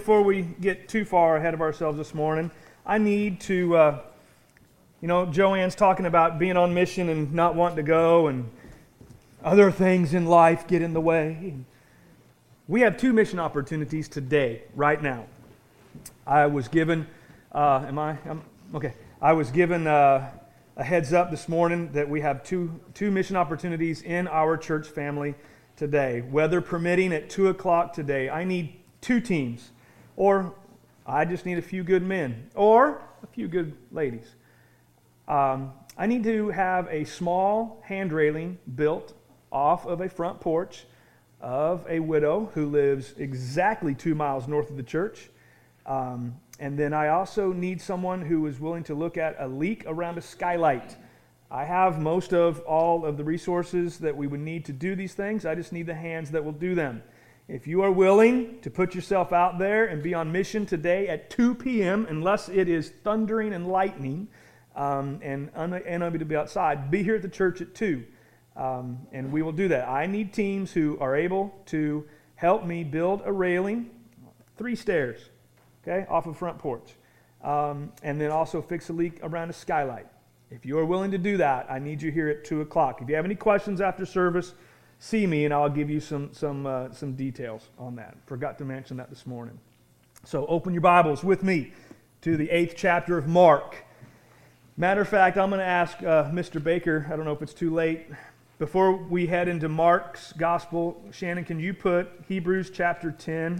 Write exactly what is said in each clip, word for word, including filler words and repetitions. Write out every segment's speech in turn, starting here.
before we get too far ahead of ourselves this morning, I need to, uh, you know, Joanne's talking about being on mission and not wanting to go, and other things in life get in the way. We have two mission opportunities today, right now. I was given, uh, am I, I'm, okay, I was given uh, a heads up this morning that we have two two mission opportunities in our church family today. Weather permitting, at two o'clock today, I need two teams, or I just need a few good men, or a few good ladies. Um, I need to have a small hand railing built off of a front porch of a widow who lives exactly two miles north of the church. Um, and then I also need someone who is willing to look at a leak around a skylight. I have most of all of the resources that we would need to do these things. I just need the hands that will do them. If you are willing to put yourself out there and be on mission today at two p.m., unless it is thundering and lightning um, and unable to be outside, be here at the church at two. Um, and we will do that. I need teams who are able to help me build a railing, three stairs, okay, off a front porch, um, and then also fix a leak around a skylight. If you are willing to do that, I need you here at two o'clock. If you have any questions after service, see me and I'll give you some some uh, some details on that. Forgot to mention that this morning. So open your Bibles with me to the eighth chapter of Mark. Matter of fact, I'm going to ask uh, Mister Baker, I don't know if it's too late, before we head into Mark's Gospel, Shannon, can you put Hebrews chapter ten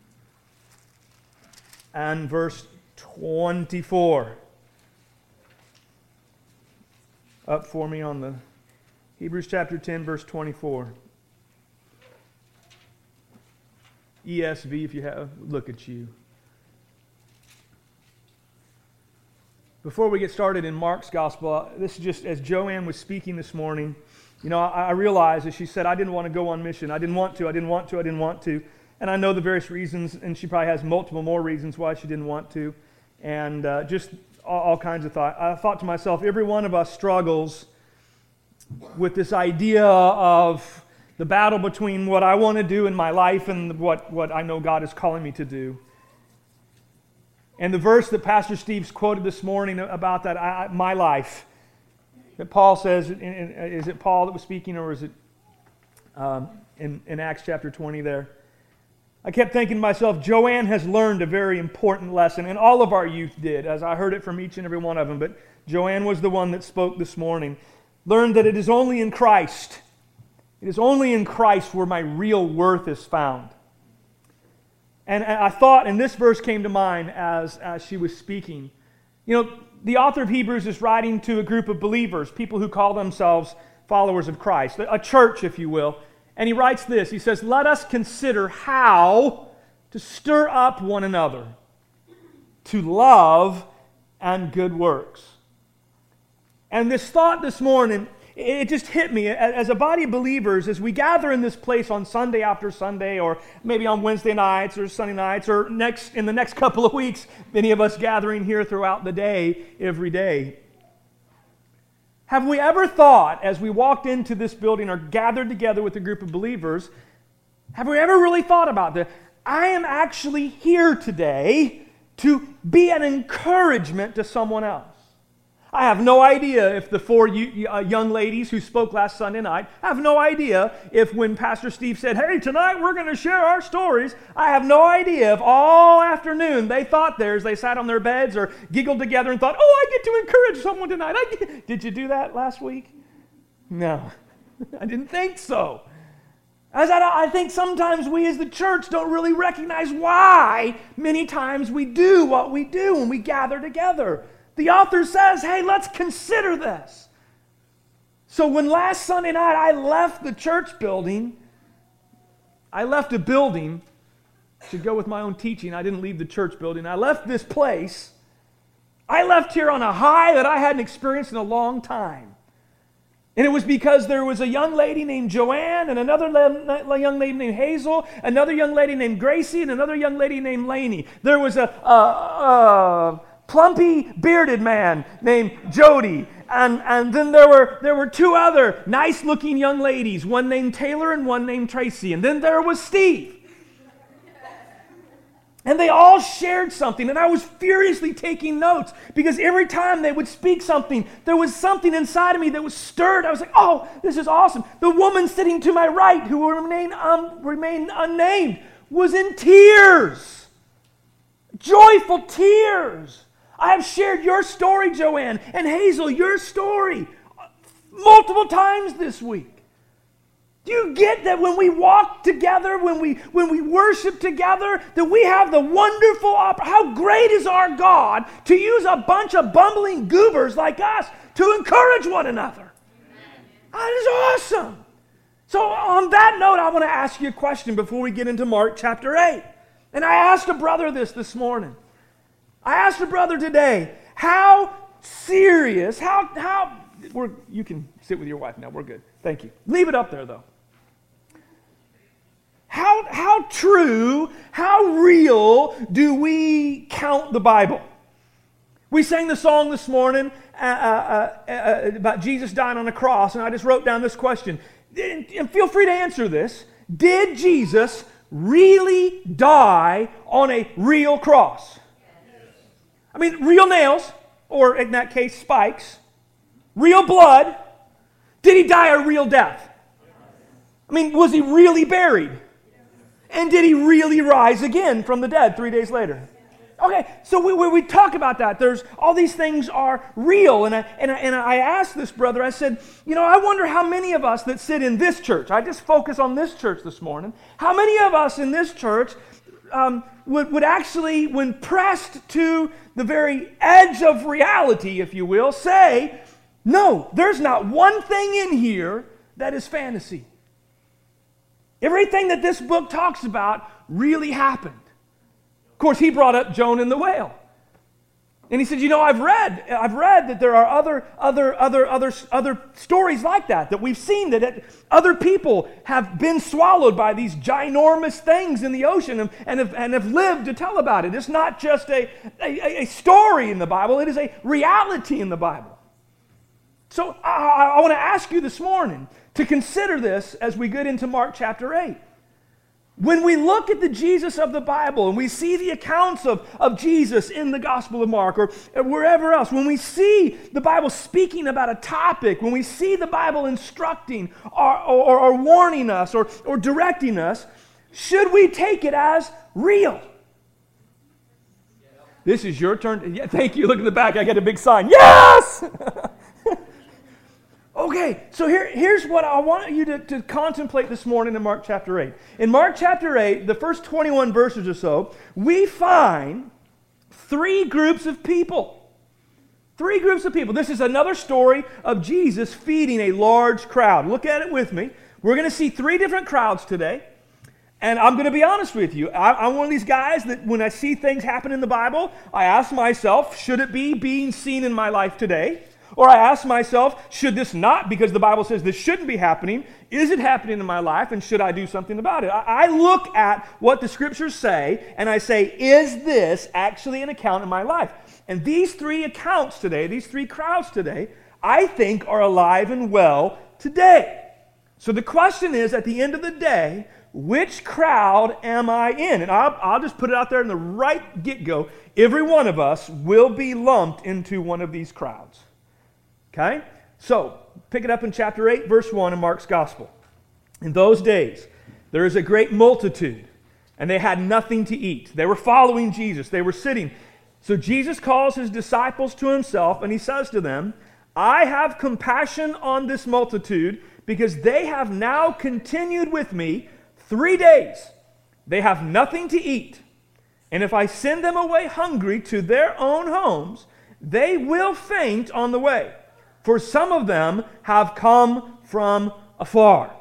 and verse twenty-four up for me on the Hebrews chapter ten, verse twenty-four. E S V, if you have, look at you. Before we get started in Mark's Gospel, this is just as Joanne was speaking this morning, you know, I, I realized as she said, I didn't want to go on mission. I didn't want to, I didn't want to, I didn't want to. And I know the various reasons, and she probably has multiple more reasons why she didn't want to. And uh, just all, all kinds of thought. I thought to myself, every one of us struggles with this idea of the battle between what I want to do in my life and what, what I know God is calling me to do. And the verse that Pastor Steve's quoted this morning about that, I, my life, that Paul says, in, in, is it Paul that was speaking, or is it um, in, in Acts chapter twenty there? I kept thinking to myself, Joanne has learned a very important lesson, and all of our youth did, as I heard it from each and every one of them, but Joanne was the one that spoke this morning. Learned that it is only in Christ, it is only in Christ where my real worth is found. And I thought, and this verse came to mind as, as she was speaking. You know, the author of Hebrews is writing to a group of believers, people who call themselves followers of Christ, a church, if you will. And he writes this, he says, let us consider how to stir up one another to love and good works. And this thought this morning, it just hit me. As a body of believers, as we gather in this place on Sunday after Sunday, or maybe on Wednesday nights or Sunday nights, or next in the next couple of weeks, many of us gathering here throughout the day, every day. Have we ever thought, as we walked into this building or gathered together with a group of believers, have we ever really thought about that? I am actually here today to be an encouragement to someone else. I have no idea if the four young ladies who spoke last Sunday night, I have no idea if when Pastor Steve said, hey, tonight we're going to share our stories, I have no idea if all afternoon they thought theirs, they sat on their beds or giggled together and thought, oh, I get to encourage someone tonight. I get... Did you do that last week? No, I didn't think so. As I, I think sometimes we as the church don't really recognize why many times we do what we do when we gather together. The author says, hey, let's consider this. So when last Sunday night I left the church building, I left a building to go with my own teaching. I didn't leave the church building. I left this place. I left here on a high that I hadn't experienced in a long time. And it was because there was a young lady named Joanne and another le- young lady named Hazel, another young lady named Gracie, and another young lady named Lainey. There was a... a, a plumpy, bearded man named Jody. And, and then there were, there were two other nice-looking young ladies, one named Taylor and one named Tracy. And then there was Steve. And they all shared something, and I was furiously taking notes because every time they would speak something, there was something inside of me that was stirred. I was like, oh, this is awesome. The woman sitting to my right, who will remain, um, remain unnamed, was in tears. Joyful tears. I have shared your story, Joanne, and Hazel, your story, multiple times this week. Do you get that when we walk together, when we when we worship together, that we have the wonderful opportunity? How great is our God to use a bunch of bumbling goobers like us to encourage one another? That is awesome. So on that note, I want to ask you a question before we get into Mark chapter eight. And I asked a brother this this morning. I asked a brother today, how serious, how, how, we're, you can sit with your wife now, we're good. Thank you. Leave it up there though. How, how true, how real do we count the Bible? We sang the song this morning uh, uh, uh, uh, about Jesus dying on the cross, and I just wrote down this question. And feel free to answer this. Did Jesus really die on a real cross? I mean, real nails, or in that case, spikes. Real blood. Did he die a real death? I mean, was he really buried? And did he really rise again from the dead three days later? Okay, so we, we, we talk about that. There's all these things are real. And I, and, I, and I asked this brother, I said, you know, I wonder how many of us that sit in this church, I just focus on this church this morning, how many of us in this church um, would, would actually, when pressed to the very edge of reality, if you will, say, no, there's not one thing in here that is fantasy. Everything that this book talks about really happened. Of course, he brought up Jonah and the whale. And he said, you know, I've read, I've read that there are other, other, other, other, other stories like that, that we've seen that it, other people have been swallowed by these ginormous things in the ocean and, and, have, and have lived to tell about it. It's not just a, a, a story in the Bible, it is a reality in the Bible. So I, I want to ask you this morning to consider this as we get into Mark chapter eight. When we look at the Jesus of the Bible and we see the accounts of, of Jesus in the Gospel of Mark or wherever else, when we see the Bible speaking about a topic, when we see the Bible instructing or, or, or warning us or, or directing us, should we take it as real? This is your turn. Yeah, thank you. Look in the back. I get a big sign. Yes! Okay, so here, here's what I want you to, to contemplate this morning in Mark chapter eight. In Mark chapter eight, the first twenty-one verses or so, we find three groups of people. Three groups of people. This is another story of Jesus feeding a large crowd. Look at it with me. We're going to see three different crowds today. And I'm going to be honest with you. I, I'm one of these guys that when I see things happen in the Bible, I ask myself, should it be being seen in my life today? Or I ask myself, should this not, because the Bible says this shouldn't be happening, is it happening in my life, and should I do something about it? I, I look at what the Scriptures say, and I say, is this actually an account in my life? And these three accounts today, these three crowds today, I think are alive and well today. So the question is, at the end of the day, which crowd am I in? And I'll, I'll just put it out there in the right get-go. Every one of us will be lumped into one of these crowds. Okay? So, pick it up in chapter eight, verse one in Mark's Gospel. In those days, there is a great multitude, and they had nothing to eat. They were following Jesus. They were sitting. So Jesus calls his disciples to himself, and he says to them, I have compassion on this multitude, because they have now continued with me three days. They have nothing to eat. And if I send them away hungry to their own homes, they will faint on the way. For some of them have come from afar.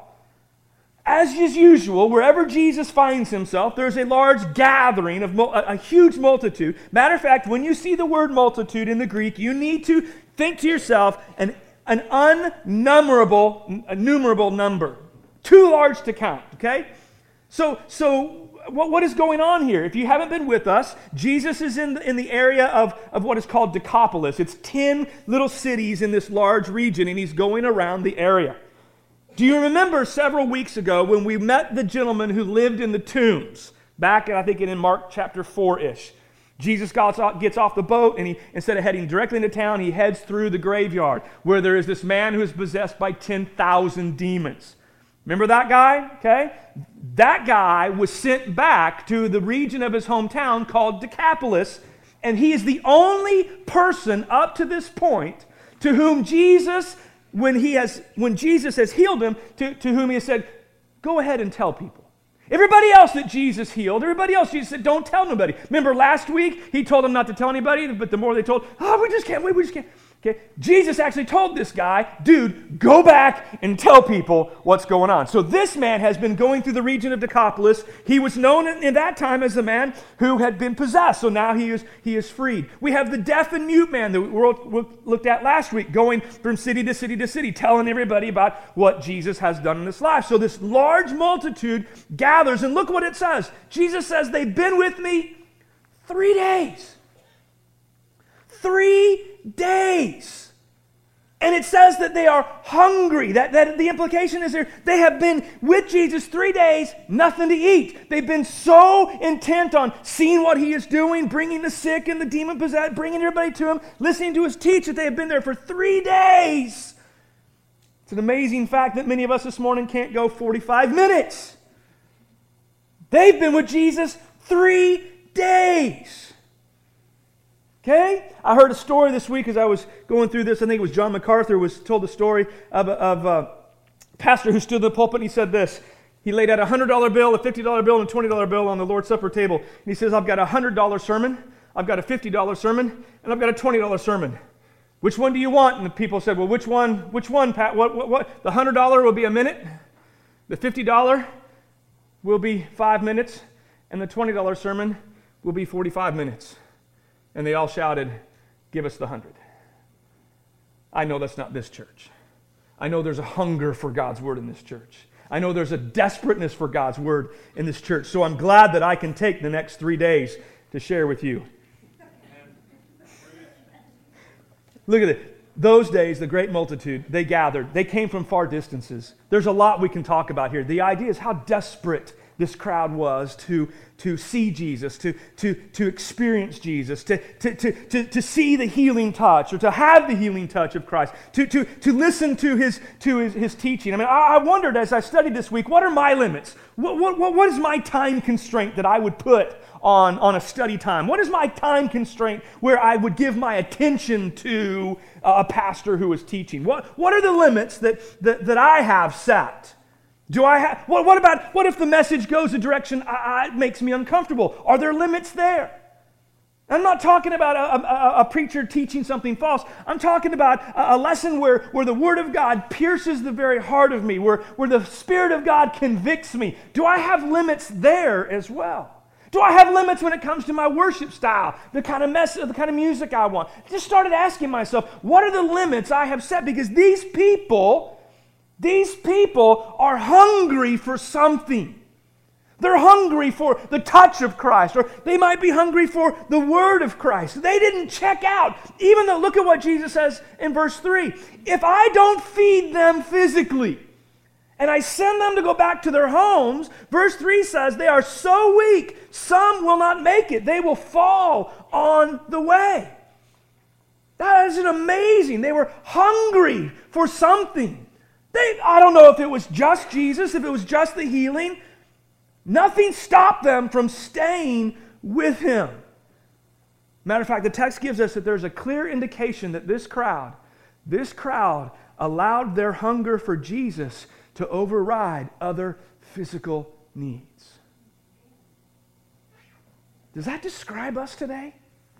As is usual, wherever Jesus finds himself, there's a large gathering of a, a huge multitude. Matter of fact, when you see the word multitude in the Greek, you need to think to yourself an, an unnumberable, numerable number. Too large to count, okay? So, so what, what is going on here? If you haven't been with us, Jesus is in the, in the area of, of what is called Decapolis. It's ten little cities in this large region, and he's going around the area. Do you remember several weeks ago when we met the gentleman who lived in the tombs? Back, I think, in Mark chapter four-ish. Jesus gets off the boat, and he, instead of heading directly into town, he heads through the graveyard, where there is this man who is possessed by ten thousand demons. Remember that guy? Okay? That guy was sent back to the region of his hometown called Decapolis, and he is the only person up to this point to whom Jesus, when he has, when Jesus has healed him, to, to whom he has said, go ahead and tell people. Everybody else that Jesus healed, everybody else Jesus said, don't tell nobody. Remember last week, he told them not to tell anybody, but the more they told, oh, we just can't wait, we just can't. Okay, Jesus actually told this guy, dude, go back and tell people what's going on. So this man has been going through the region of Decapolis. He was known in, in that time as the man who had been possessed. So now he is, he is freed. We have the deaf and mute man that we were, looked at last week, going from city to city to city, telling everybody about what Jesus has done in his life. So this large multitude gathers, and look what it says. Jesus says, they've been with me three days. Three days. And it says that they are hungry. That, that the implication is there, they have been with Jesus three days, nothing to eat. They've been so intent on seeing what he is doing, bringing the sick and the demon-possessed, bringing everybody to him, listening to his teach, that they have been there for three days. It's an amazing fact that many of us this morning can't go forty-five minutes. They've been with Jesus three days. Okay? I heard a story this week as I was going through this. I think it was John MacArthur was told the story of a, of a pastor who stood in the pulpit and he said this. He laid out a one hundred dollar bill, a fifty dollar bill, and a twenty dollar bill on the Lord's Supper table. And he says, I've got a one hundred dollar sermon, I've got a fifty dollar sermon, and I've got a twenty dollar sermon. Which one do you want? And the people said, well, which one, which one, Pat? What, what, what? The one hundred dollar will be a minute, the fifty dollar will be five minutes, and the twenty dollar sermon will be forty-five minutes. And they all shouted, give us the hundred. I know that's not this church. I know there's a hunger for God's word in this church. I know there's a desperateness for God's word in this church. So I'm glad that I can take the next three days to share with you. Look at it. Those days, the great multitude, they gathered. They came from far distances. There's a lot we can talk about here. The idea is how desperate this crowd was to, to see Jesus, to, to, to experience Jesus, to, to, to, to, to see the healing touch, or to have the healing touch of Christ, to, to, to listen to his, to his, his teaching. I mean, I, I wondered as I studied this week, what are my limits? What, what, what is my time constraint that I would put on, on a study time? What is my time constraint where I would give my attention to a pastor who is teaching? What, what are the limits that, that, that I have set? Do I have, what, what about, what if the message goes a direction I, I, it makes me uncomfortable? Are there limits there? I'm not talking about a, a, a preacher teaching something false. I'm talking about a, a lesson where, where the Word of God pierces the very heart of me, where, where the Spirit of God convicts me. Do I have limits there as well? Do I have limits when it comes to my worship style, the kind of mess, the kind of music I want? I just started asking myself, what are the limits I have set? Because these people... These people are hungry for something. They're hungry for the touch of Christ, or they might be hungry for the word of Christ. They didn't check out. Even though, look at what Jesus says in verse three. If I don't feed them physically, and I send them to go back to their homes, verse three says they are so weak, some will not make it. They will fall on the way. That is amazing. They were hungry for something. They, I don't know if it was just Jesus, if it was just the healing. Nothing stopped them from staying with him. Matter of fact, the text gives us that there's a clear indication that this crowd, this crowd allowed their hunger for Jesus to override other physical needs. Does that describe us today?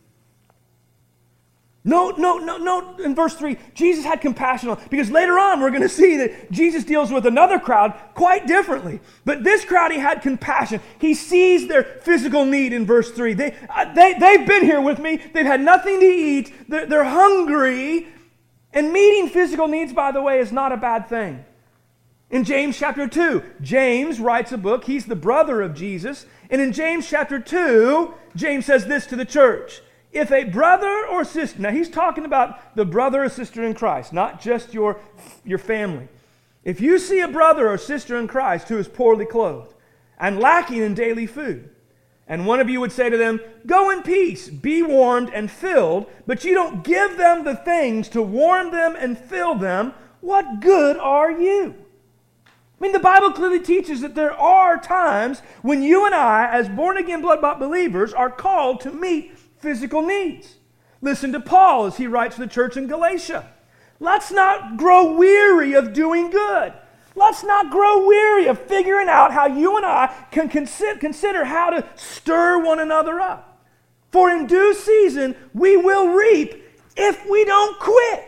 No, no, no, no. In verse three, Jesus had compassion on, because later on we're going to see that Jesus deals with another crowd quite differently. But this crowd, he had compassion. He sees their physical need in verse three. They, uh, they, they've been here with me. They've had nothing to eat. They're, they're hungry. And meeting physical needs, by the way, is not a bad thing. In James chapter two, James writes a book. He's the brother of Jesus. And in James chapter two, James says this to the church. If a brother or sister, now he's talking about the brother or sister in Christ, not just your, your family. If you see a brother or sister in Christ who is poorly clothed and lacking in daily food, And one of you would say to them, go in peace, be warmed and filled, but you don't give them the things to warm them and fill them, what good are you? I mean, the Bible clearly teaches that there are times when you and I, as born-again, blood-bought believers, are called to meet physical needs. Listen to Paul as he writes to the church in Galatia. Let's not grow weary of doing good. Let's not grow weary of figuring out how you and I can consider how to stir one another up. For in due season we will reap if we don't quit.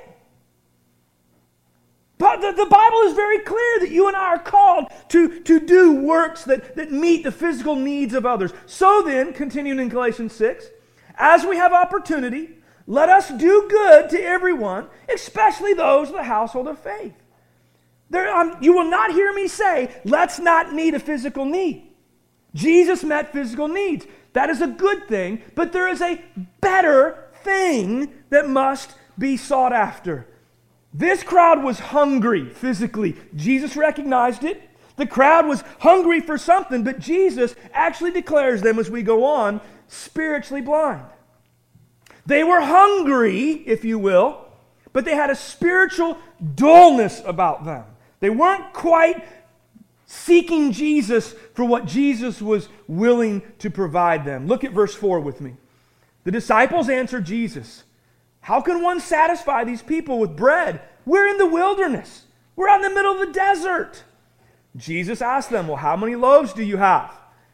But the, the Bible is very clear that you and I are called to, to do works that, that meet the physical needs of others. So then, continuing in Galatians six, as we have opportunity, let us do good to everyone, especially those of the household of faith. There, um, you will not hear me say, let's not meet a physical need. Jesus met physical needs. That is a good thing, but there is a better thing that must be sought after. This crowd was hungry physically. Jesus recognized it. The crowd was hungry for something, but Jesus actually declares them as we go on, spiritually blind. They were hungry, if you will, but they had a spiritual dullness about them. They weren't quite seeking Jesus for what Jesus was willing to provide them. Look at verse four with me. The disciples answered Jesus, how can one satisfy these people with bread? We're in the wilderness. We're out in the middle of the desert. Jesus asked them, well, how many loaves do you have?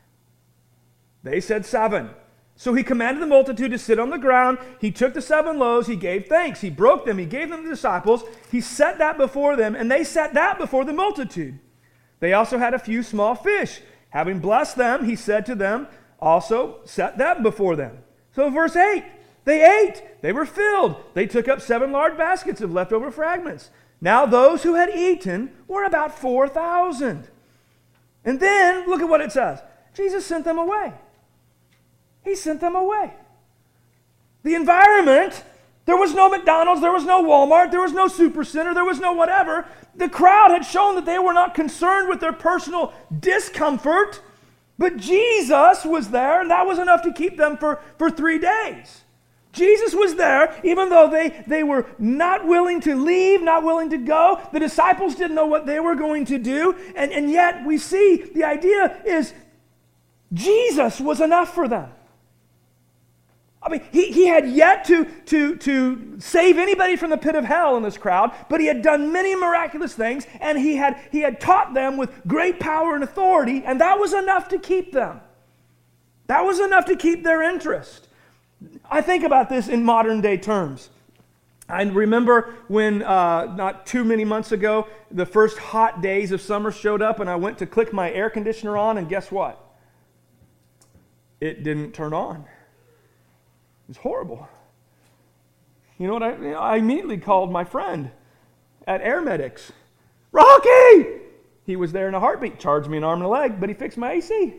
They said seven. So he commanded the multitude to sit on the ground. He took the seven loaves. He gave thanks. He broke them. He gave them to the disciples. He set that before them, and they set that before the multitude. They also had a few small fish. Having blessed them, he said to them, also set that before them. So verse eight, they ate. They were filled. They took up seven large baskets of leftover fragments. Now those who had eaten were about four thousand. And then, look at what it says. Jesus sent them away. He sent them away. The environment, there was no McDonald's, there was no Walmart, there was no Supercenter, there was no whatever. The crowd had shown that they were not concerned with their personal discomfort, but Jesus was there, and that was enough to keep them for, for three days. Jesus was there, even though they, they were not willing to leave, not willing to go. The disciples didn't know what they were going to do, and, and yet we see the idea is Jesus was enough for them. I mean, he, he had yet to, to, to save anybody from the pit of hell in this crowd, but he had done many miraculous things, and he had, he had taught them with great power and authority, and that was enough to keep them. That was enough to keep their interest. I think about this in modern day terms. I remember when, uh, not too many months ago, the first hot days of summer showed up, and I went to click my air conditioner on, and guess what? It didn't turn on. It was horrible. You know what? I, I immediately called my friend at Air Medics. Rocky! He was there in a heartbeat, charged me an arm and a leg, but he fixed my A C.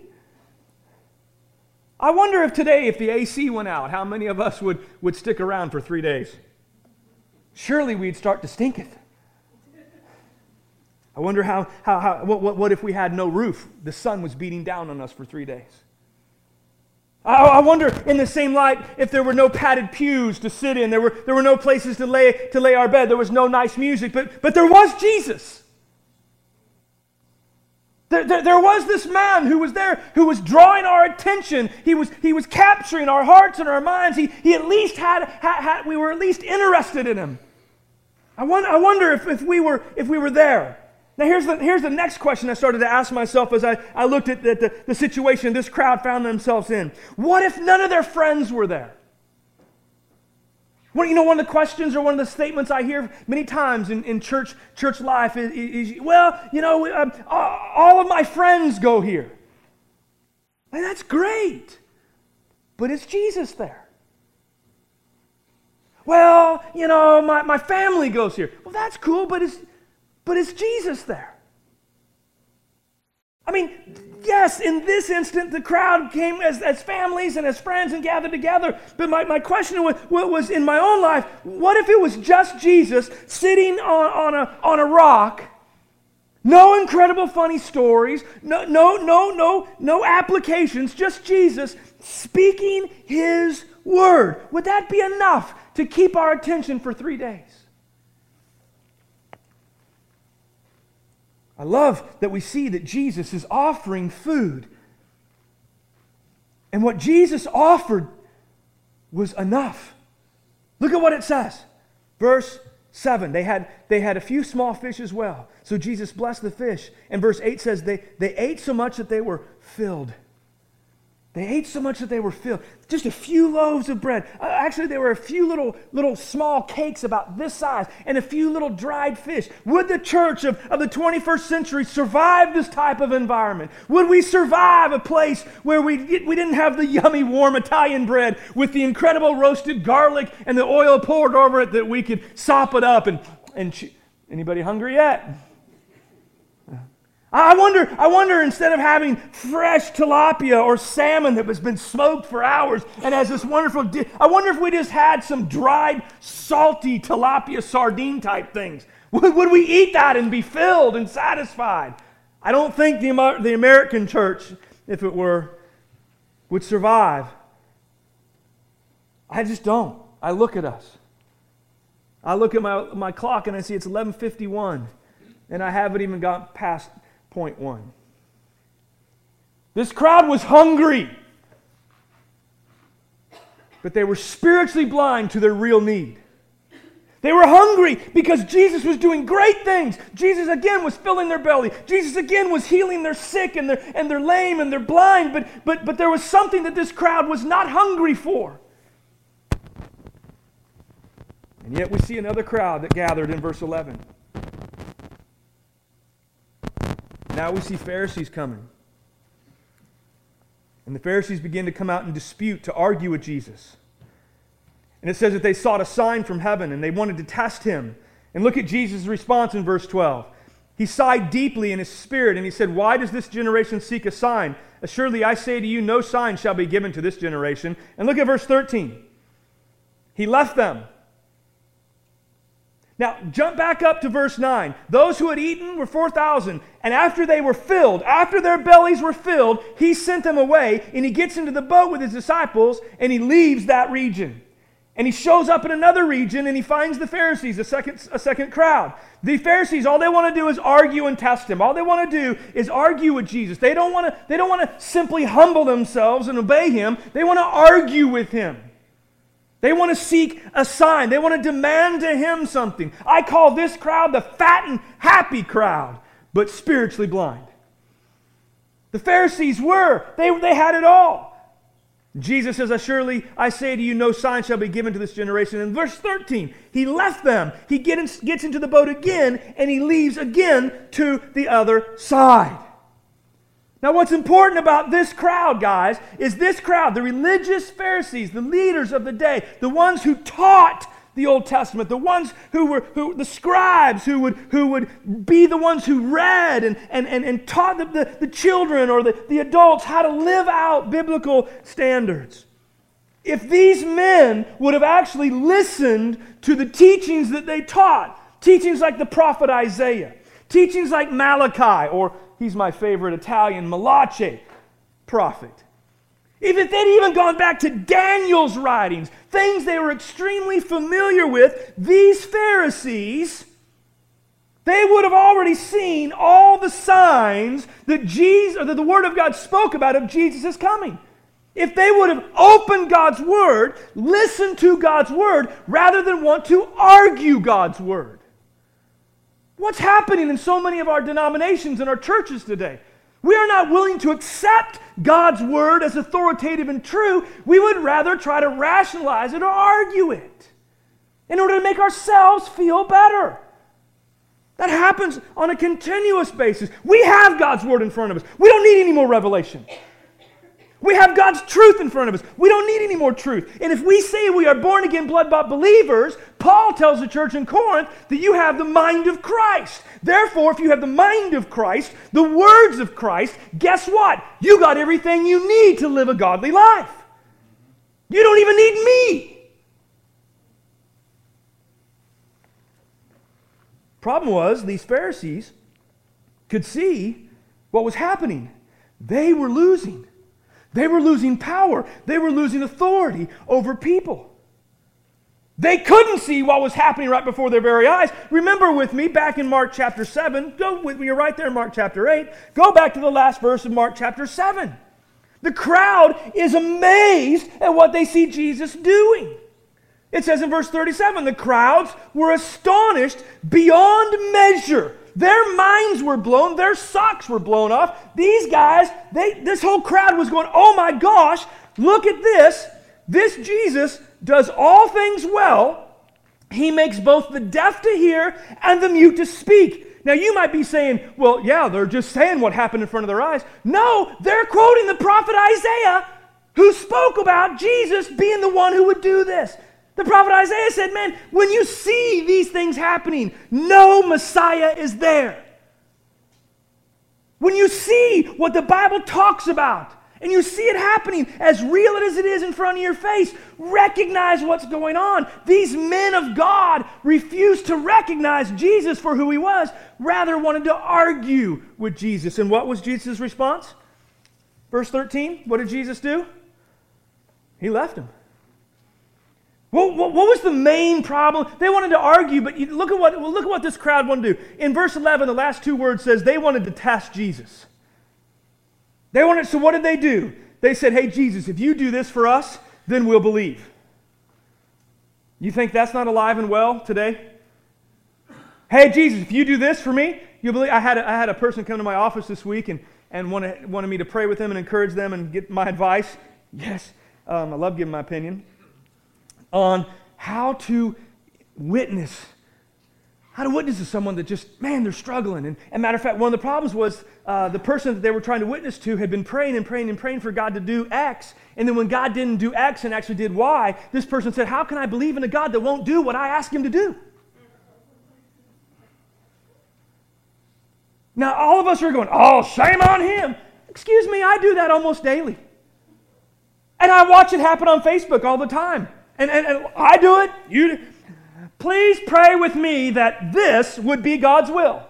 I wonder if today, if the A C went out, how many of us would, would stick around for three days? Surely we'd start to stinketh. I wonder how, how, how what, what, what if we had no roof? The sun was beating down on us for three days. I wonder, in the same light, if there were no padded pews to sit in, there were, there were no places to lay, to lay our bed, there was no nice music, but, but there was Jesus. There, there, there was this man who was there, who was drawing our attention. He was, he was capturing our hearts and our minds. He, he at least had, had, had, we were at least interested in him. I wonder, I wonder if, if, we were, if we were there. Now here's the, here's the next question I started to ask myself as I, I looked at the, the, the situation this crowd found themselves in. What if none of their friends were there? Well, you know, one of the questions or one of the statements I hear many times in, in church, church life is, is, well, you know, um, all of my friends go here. And that's great, but is Jesus there? Well, you know, my, my family goes here. Well, that's cool, but is But is Jesus there? I mean, yes, in this instant, the crowd came as, as families and as friends and gathered together. But my, my question was, what was in my own life, what if it was just Jesus sitting on, on, a, on a rock No incredible funny stories, no, no, no, no, no applications, just Jesus speaking His word. Would that be enough to keep our attention for three days? I love that we see that Jesus is offering food. And what Jesus offered was enough. Look at what it says. Verse seven, they had, they had a few small fish as well. So Jesus blessed the fish. And verse eight says they, they ate so much that they were filled. They ate so much that they were filled. Just a few loaves of bread. Uh, actually, there were a few little, little small cakes about this size and a few little dried fish. Would the church of, of the twenty-first century survive this type of environment? Would we survive a place where we, we didn't have the yummy, warm Italian bread with the incredible roasted garlic and the oil poured over it that we could sop it up and... and che- Anybody hungry yet? I wonder, I wonder instead of having fresh tilapia or salmon that has been smoked for hours and has this wonderful, di- I wonder if we just had some dried, salty tilapia sardine type things. Would, would we eat that and be filled and satisfied? I don't think the, Amer- the American church, if it were, would survive. I just don't. I look at us. I look at my, my clock and I see it's eleven fifty-one and I haven't even got past point one. This crowd was hungry, but they were spiritually blind to their real need. They were hungry because Jesus was doing great things. Jesus again was filling their belly. Jesus again was healing their sick and their, and their lame and their blind, but, but, but there was something that this crowd was not hungry for. And yet we see another crowd that gathered in verse eleven. Now we see Pharisees coming. And the Pharisees begin to come out and dispute, to argue with Jesus. And it says that they sought a sign from heaven and they wanted to test Him. And look at Jesus' response in verse twelve. He sighed deeply in his spirit and he said, "Why does this generation seek a sign? Assuredly I say to you, no sign shall be given to this generation." And look at verse thirteen. He left them. Now, jump back up to verse nine. Those who had eaten were four thousand, and after they were filled, after their bellies were filled, He sent them away, and He gets into the boat with His disciples, and He leaves that region. And He shows up in another region, and He finds the Pharisees, a second, a second crowd. The Pharisees, all they want to do is argue and test Him. All they want to do is argue with Jesus. They don't want to, they don't want to simply humble themselves and obey Him. They want to argue with Him. They want to seek a sign. They want to demand to Him something. I call this crowd the fat and happy crowd, but spiritually blind. The Pharisees were. They, they had it all. Jesus says, "Surely I say to you, no sign shall be given to this generation." In verse thirteen, He left them. He get in, gets into the boat again, and He leaves again to the other side. Now, what's important about this crowd, guys, is this crowd, the religious Pharisees, the leaders of the day, the ones who taught the Old Testament, the ones who were, who, the scribes who would, who would be the ones who read and, and, and, and taught the, the, the children or the, the adults how to live out biblical standards. If these men would have actually listened to the teachings that they taught, teachings like the prophet Isaiah, teachings like Malachi, or he's my favorite Italian, Malachi prophet. If they'd even gone back to Daniel's writings, things they were extremely familiar with, these Pharisees, they would have already seen all the signs that Jesus, or that the Word of God spoke about of Jesus' coming. If they would have opened God's Word, listened to God's Word, rather than want to argue God's Word. What's happening in so many of our denominations and our churches today? We are not willing to accept God's Word as authoritative and true. We would rather try to rationalize it or argue it in order to make ourselves feel better. That happens on a continuous basis. We have God's Word in front of us. We don't need any more revelation. We have God's truth in front of us. We don't need any more truth. And if we say we are born-again, blood-bought believers, Paul tells the church in Corinth that you have the mind of Christ. Therefore, if you have the mind of Christ, the words of Christ, guess what? You got everything you need to live a godly life. You don't even need me. Problem was, these Pharisees, could see what was happening. They were losing. They were losing power. They were losing authority over people. They couldn't see what was happening right before their very eyes. Remember with me back in Mark chapter seven. Go with me, you're right there in Mark chapter eight. Go back to the last verse of Mark chapter seven. The crowd is amazed at what they see Jesus doing. It says in verse thirty-seven, the crowds were astonished beyond measure. Their minds were blown. Their socks were blown off. These guys, they, this whole crowd was going, oh my gosh, look at this. This Jesus does all things well. He makes both the deaf to hear and the mute to speak. Now you might be saying, well, yeah, they're just saying what happened in front of their eyes. No, they're quoting the prophet Isaiah, who spoke about Jesus being the one who would do this. The prophet Isaiah said, man, when you see these things happening, no Messiah is there. When you see what the Bible talks about, and you see it happening as real as it is in front of your face, recognize what's going on. These men of God refused to recognize Jesus for who he was, rather wanted to argue with Jesus. And what was Jesus' response? Verse thirteen, what did Jesus do? He left him. What, what, what was the main problem? They wanted to argue, but you, look at what well, look at what this crowd wanted to do. In verse eleven, the last two words says they wanted to test Jesus. They wanted, so what did they do? They said, hey, Jesus, if you do this for us, then we'll believe. You think that's not alive and well today? Hey, Jesus, if you do this for me, you'll believe. I had a, I had a person come to my office this week and, and wanted, wanted me to pray with them and encourage them and get my advice. Yes, um, I love giving my opinion on how to witness. How to witness to someone that just, man, they're struggling. And, and matter of fact, one of the problems was uh, the person that they were trying to witness to had been praying and praying and praying for God to do X. And then when God didn't do X and actually did Y, this person said, how can I believe in a God that won't do what I ask him to do? Now, all of us are going, oh, shame on him. Excuse me, I do that almost daily. And I watch it happen on Facebook all the time. And, and, and I do it, you do. Please pray with me that this would be God's will.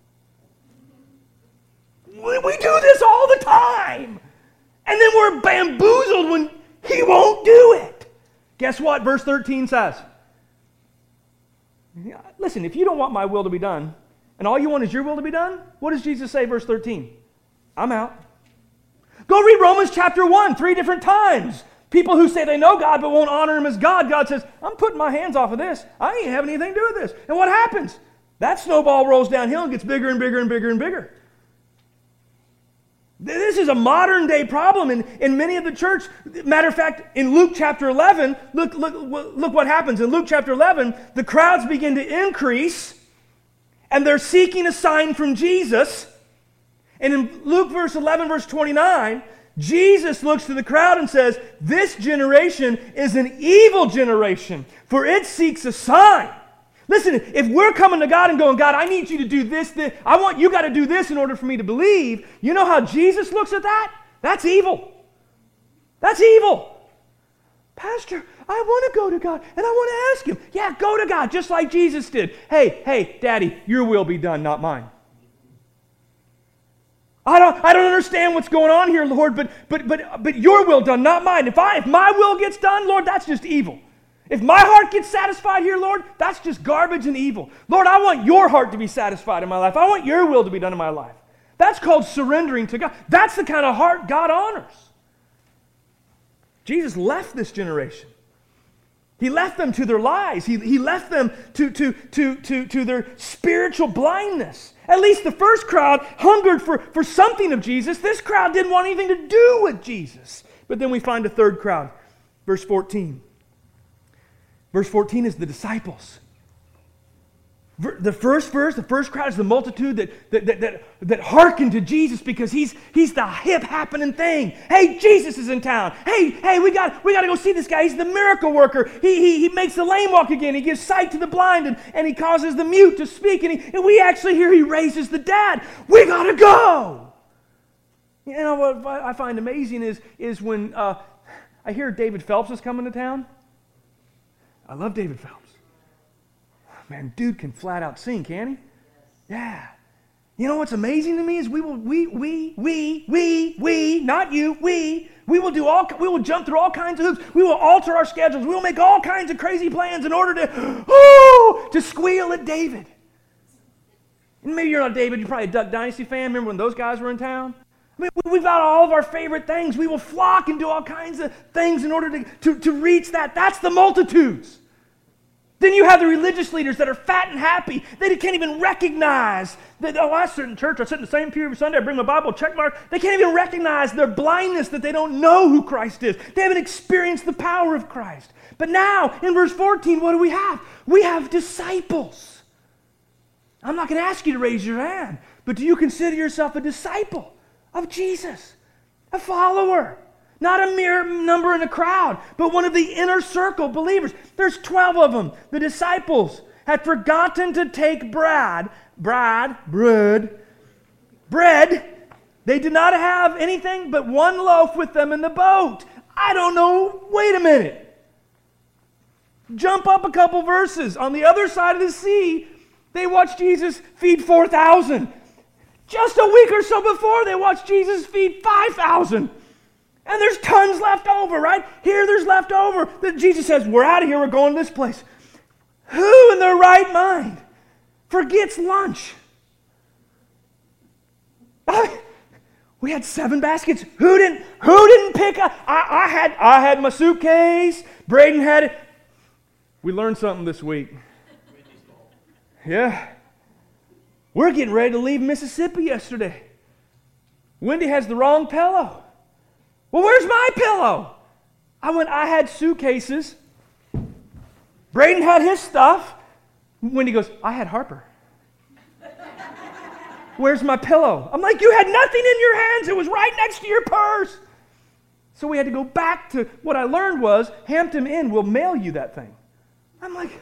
We, we do this all the time. And then we're bamboozled when he won't do it. Guess what verse thirteen says? Listen, if you don't want my will to be done, and all you want is your will to be done, what does Jesus say, verse thirteen? I'm out. Go read Romans chapter one, three different times. People who say they know God but won't honor him as God, God says, I'm putting my hands off of this. I ain't having anything to do with this. And what happens? That snowball rolls downhill and gets bigger and bigger and bigger and bigger. This is a modern day problem in, in many of the church. Matter of fact, in Luke chapter eleven, look, look, look what happens. In Luke chapter eleven, the crowds begin to increase and they're seeking a sign from Jesus. And in Luke verse eleven, verse twenty-nine, Jesus looks to the crowd and says, this generation is an evil generation, for it seeks a sign. Listen, if we're coming to God and going, God, I need you to do this, this, I want you got to do this in order for me to believe, you know how Jesus looks at that? That's evil. That's evil. Pastor, I want to go to God and I want to ask him. Yeah, go to God just like Jesus did. Hey, hey, Daddy, your will be done, not mine. I don't, I don't understand what's going on here, Lord, but, but, but, but your will done, not mine. If I, if my will gets done, Lord, that's just evil. If my heart gets satisfied here, Lord, that's just garbage and evil. Lord, I want your heart to be satisfied in my life. I want your will to be done in my life. That's called surrendering to God. That's the kind of heart God honors. Jesus left this generation. He left them to their lies. He, he left them to, to, to, to, to their spiritual blindness. At least the first crowd hungered for, for something of Jesus. This crowd didn't want anything to do with Jesus. But then we find a third crowd. Verse fourteen. Verse fourteen is the disciples. The first verse, the first crowd is the multitude that, that, that, that, that hearkened to Jesus because he's, he's the hip happening thing. Hey, Jesus is in town. Hey, hey, we got, we got to go see this guy. He's the miracle worker. He, he, he makes the lame walk again. He gives sight to the blind and, and he causes the mute to speak. And, he, and we actually hear he raises the dead. We got to go. You know what I find amazing is, is when uh, I hear David Phelps is coming to town. I love David Phelps. Man, dude can flat out sing, can't he? Yeah. You know what's amazing to me is we will, we, we, we, we, we, not you, we, we will do all, we will jump through all kinds of hoops. We will alter our schedules. We will make all kinds of crazy plans in order to, oh, to squeal at David. And maybe you're not David, you're probably a Duck Dynasty fan. Remember when those guys were in town? I mean, we've got all of our favorite things. We will flock and do all kinds of things in order to, to, to reach that. That's the multitudes. Then you have the religious leaders that are fat and happy. They can't even recognize that, oh, I sit in church, I sit in the same pew every Sunday, I bring my Bible, check mark. They can't even recognize their blindness that they don't know who Christ is. They haven't experienced the power of Christ. But now, in verse fourteen, what do we have? We have disciples. I'm not going to ask you to raise your hand, but do you consider yourself a disciple of Jesus? A follower? Not a mere number in a crowd, but one of the inner circle believers. There's twelve of them. The disciples had forgotten to take bread, bread, bread, bread. They did not have anything but one loaf with them in the boat. I don't know. Wait a minute. Jump up a couple verses. On the other side of the sea, they watched Jesus feed four thousand. Just a week or so before, they watched Jesus feed five thousand. And there's tons left over, right? Here there's left over. That Jesus says, we're out of here, we're going to this place. Who in their right mind forgets lunch? I, we had seven baskets. Who didn't, who didn't pick up? I, I, had, I had my suitcase. Braden had it. We learned something this week. Yeah. We're getting ready to leave Mississippi yesterday. Wendy has the wrong pillow. Well, where's my pillow? I went, I had suitcases. Braden had his stuff. Wendy goes, I had Harper. Where's my pillow? I'm like, you had nothing in your hands. It was right next to your purse. So we had to go back to what I learned was Hampton Inn will mail you that thing. I'm like,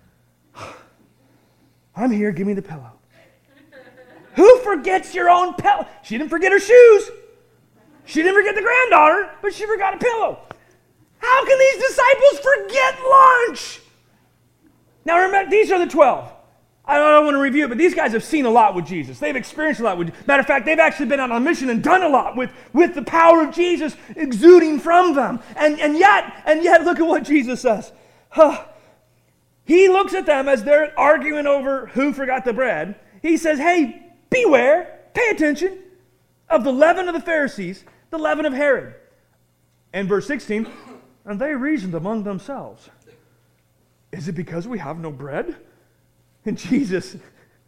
I'm here, give me the pillow. Who forgets your own pillow? She didn't forget her shoes. She didn't forget the granddaughter, but she forgot a pillow. How can these disciples forget lunch? Now remember, these are the twelve. I don't want to review it, but these guys have seen a lot with Jesus. They've experienced a lot with Jesus. Matter of fact, they've actually been on a mission and done a lot with, with the power of Jesus exuding from them. And, and yet, and yet, look at what Jesus says. Huh. He looks at them as they're arguing over who forgot the bread. He says, hey, beware, pay attention, of the leaven of the Pharisees, the leaven of Herod. And verse sixteen, and they reasoned among themselves, is it because we have no bread? And Jesus,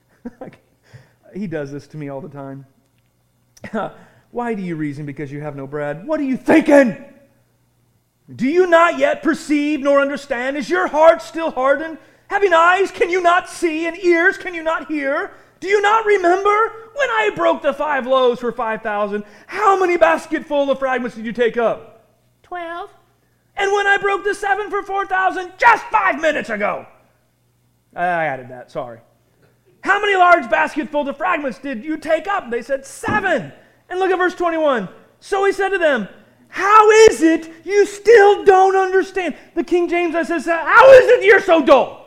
he does this to me all the time. Why do you reason because you have no bread? What are you thinking? Do you not yet perceive nor understand? Is your heart still hardened? Having eyes, can you not see? And ears, can you not hear? Do you not remember when I broke the five loaves for five thousand? How many basketful of fragments did you take up? Twelve. And when I broke the seven for four thousand just five minutes ago? I added that, sorry. How many large basketfuls of fragments did you take up? They said seven. And look at verse twenty-one. So he said to them, how is it you still don't understand? The King James says, how is it you're so dull?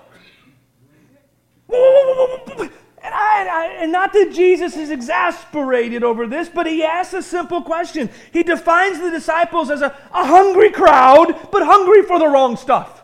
And, I, and, I, and not that Jesus is exasperated over this, but he asks a simple question. He defines the disciples as a, a hungry crowd, but hungry for the wrong stuff.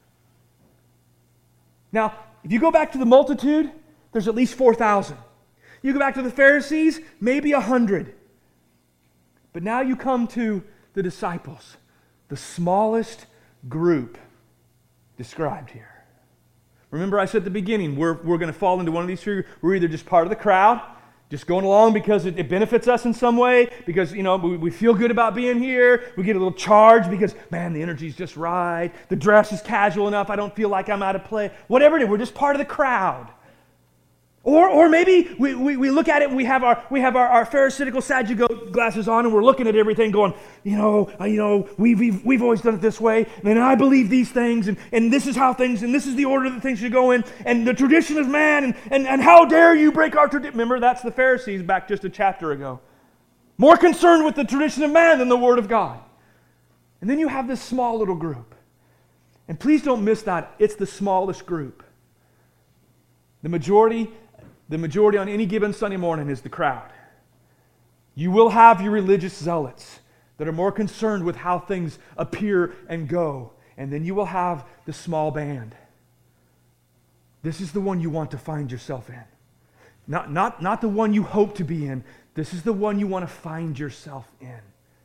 Now, if you go back to the multitude, there's at least four thousand. You go back to the Pharisees, maybe one hundred. But now you come to the disciples, the smallest group described here. Remember I said at the beginning, we're, we're going to fall into one of these three. We're either just part of the crowd, just going along because it, it benefits us in some way, because, you know, we, we feel good about being here. We get a little charge because, man, the energy's just right. The dress is casual enough. I don't feel like I'm out of place. Whatever it is, we're just part of the crowd. Or, or maybe we, we, we look at it and we have our we have our, our Pharisaical Sadducee glasses on and we're looking at everything going, you know, uh, you know, we've, we've we've always done it this way, and I believe these things, and, and this is how things, and this is the order that things should go in, and the tradition of man, and, and, and how dare you break our tradition. Remember, that's the Pharisees back just a chapter ago. More concerned with the tradition of man than the Word of God. And then you have this small little group. And please don't miss that. It's the smallest group. The majority the majority on any given Sunday morning is the crowd. You will have your religious zealots that are more concerned with how things appear and go. And then you will have the small band. This is the one you want to find yourself in. Not, not, not the one you hope to be in. This is the one you want to find yourself in.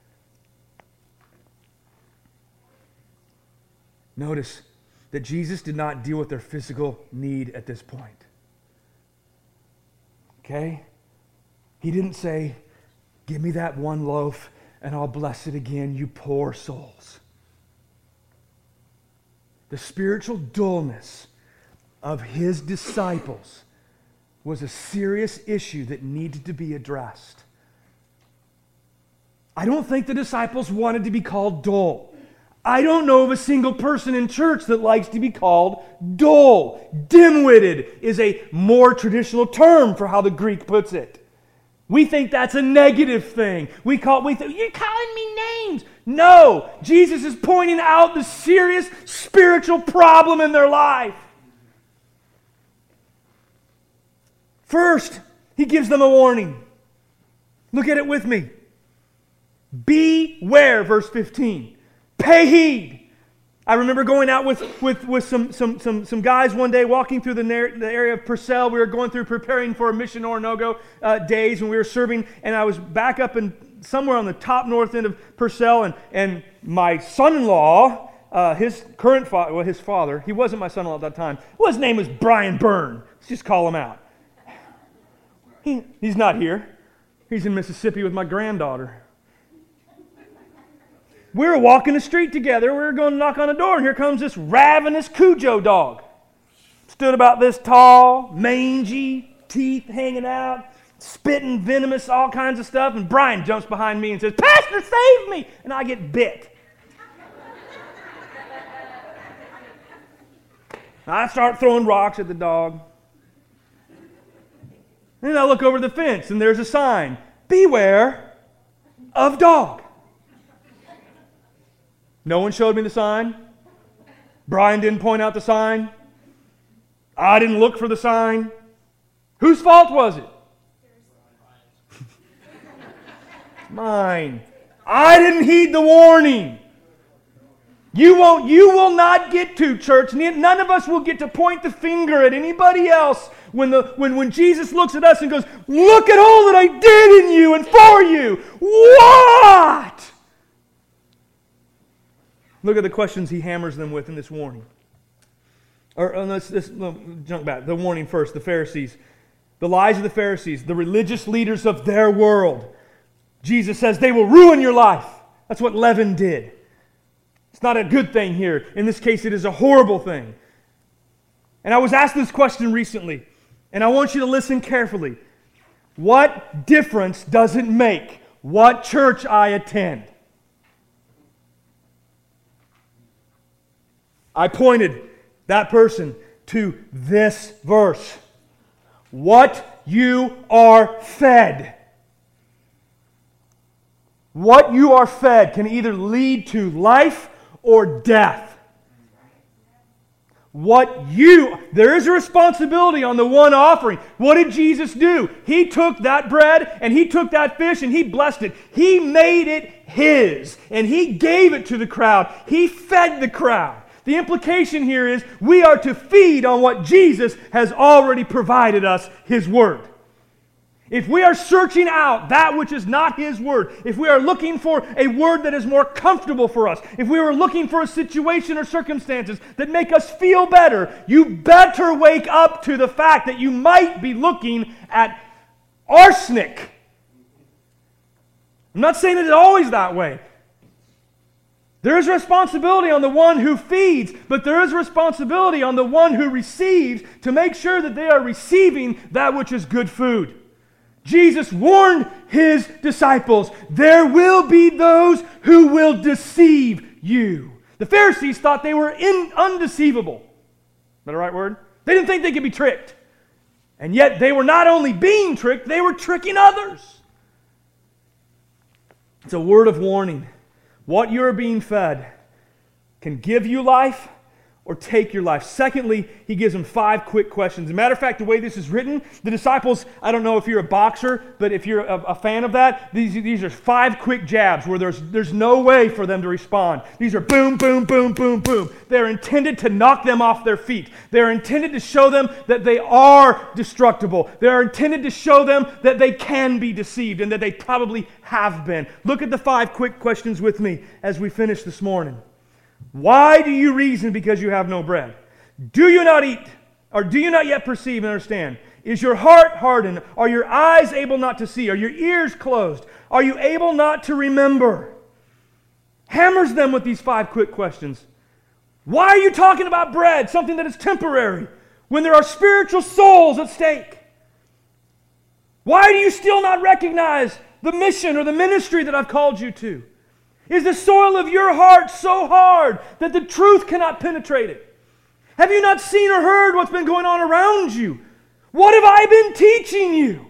Notice that Jesus did not deal with their physical need at this point. Okay? He didn't say, give me that one loaf and I'll bless it again, you poor souls. The spiritual dullness of his disciples was a serious issue that needed to be addressed. I don't think the disciples wanted to be called dull. I don't know of a single person in church that likes to be called dull. Dim-witted is a more traditional term for how the Greek puts it. We think that's a negative thing. We call we think, you're calling me names. No, Jesus is pointing out the serious spiritual problem in their life. First, he gives them a warning. Look at it with me. Beware, verse fifteen. Pay heed. I remember going out with, with, with some, some, some, some guys one day, walking through the, the area of Purcell. We were going through preparing for a Mission or No-Go uh, days when we were serving, and I was back up in somewhere on the top north end of Purcell, and, and my son-in-law, uh, his current father, well, his father, he wasn't my son-in-law at that time. Well, his name was Brian Byrne. Let's just call him out. He, he's not here. He's in Mississippi with my granddaughter. We were walking the street together. We were going to knock on the door, and here comes this ravenous Cujo dog. Stood about this tall, mangy, teeth hanging out, spitting venomous, all kinds of stuff. And Brian jumps behind me and says, "Pastor, save me!" And I get bit. I start throwing rocks at the dog. And I look over the fence, and there's a sign, "Beware of dog." No one showed me the sign. Brian didn't point out the sign. I didn't look for the sign. Whose fault was it? Mine. I didn't heed the warning. You won't, you will not get to, church. None of us will get to point the finger at anybody else when, the, when, when Jesus looks at us and goes, "Look at all that I did in you and for you." What? Look at the questions he hammers them with in this warning. Or uh, let's, let's jump back. The warning first, the Pharisees. The lies of the Pharisees, the religious leaders of their world. Jesus says they will ruin your life. That's what leaven did. It's not a good thing here. In this case, it is a horrible thing. And I was asked this question recently, and I want you to listen carefully. What difference does it make what church I attend? I pointed that person to this verse. What you are fed. What you are fed can either lead to life or death. What you, there is a responsibility on the one offering. What did Jesus do? He took that bread and He took that fish and He blessed it. He made it His and He gave it to the crowd. He fed the crowd. The implication here is we are to feed on what Jesus has already provided us, His Word. If we are searching out that which is not His Word, if we are looking for a word that is more comfortable for us, if we are looking for a situation or circumstances that make us feel better, you better wake up to the fact that you might be looking at arsenic. I'm not saying that it's always that way. There is responsibility on the one who feeds, but there is responsibility on the one who receives to make sure that they are receiving that which is good food. Jesus warned His disciples, there will be those who will deceive you. The Pharisees thought they were in, undeceivable. Is that a right word? They didn't think they could be tricked. And yet they were not only being tricked, they were tricking others. It's a word of warning. What you're being fed can give you life or take your life? Secondly, he gives them five quick questions. As a matter of fact, the way this is written, the disciples, I don't know if you're a boxer, but if you're a, a fan of that, these, these are five quick jabs where there's, there's no way for them to respond. These are boom, boom, boom, boom, boom. They're intended to knock them off their feet. They're intended to show them that they are destructible. They're intended to show them that they can be deceived and that they probably have been. Look at the five quick questions with me as we finish this morning. Why do you reason because you have no bread? Do you not eat? Or do you not yet perceive and understand? Is your heart hardened? Are your eyes able not to see? Are your ears closed? Are you able not to remember? Hammers them with these five quick questions. Why are you talking about bread, something that is temporary, when there are spiritual souls at stake? Why do you still not recognize the mission or the ministry that I've called you to? Is the soil of your heart so hard that the truth cannot penetrate it? Have you not seen or heard what's been going on around you? What have I been teaching you?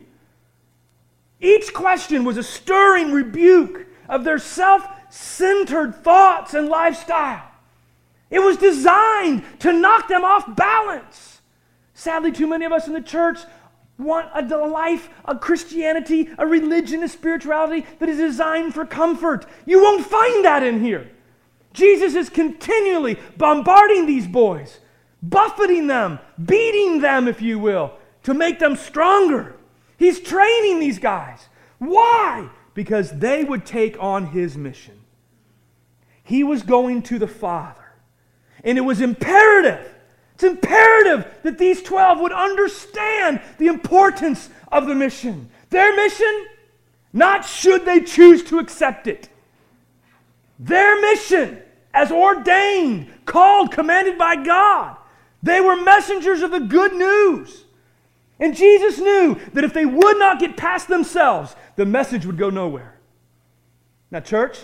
Each question was a stirring rebuke of their self-centered thoughts and lifestyle. It was designed to knock them off balance. Sadly, too many of us in the church want a life, a Christianity, a religion, a spirituality that is designed for comfort. You won't find that in here. Jesus is continually bombarding these boys, buffeting them, beating them, if you will, to make them stronger. He's training these guys. Why? Because they would take on His mission. He was going to the Father. And it was imperative It's imperative that these twelve would understand the importance of the mission. Their mission, not should they choose to accept it. Their mission, as ordained, called, commanded by God. They were messengers of the good news. And Jesus knew that if they would not get past themselves, the message would go nowhere. Now, church,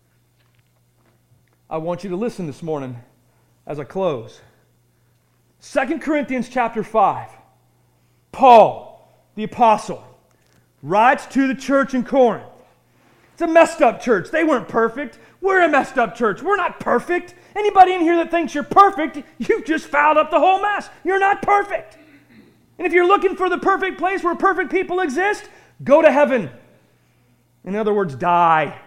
I want you to listen this morning as I close. Second Corinthians chapter five, Paul, the apostle, writes to the church in Corinth. It's a messed up church. They weren't perfect. We're a messed up church. We're not perfect. Anybody in here that thinks you're perfect, you've just fouled up the whole mess. You're not perfect. And if you're looking for the perfect place where perfect people exist, go to heaven. In other words, die.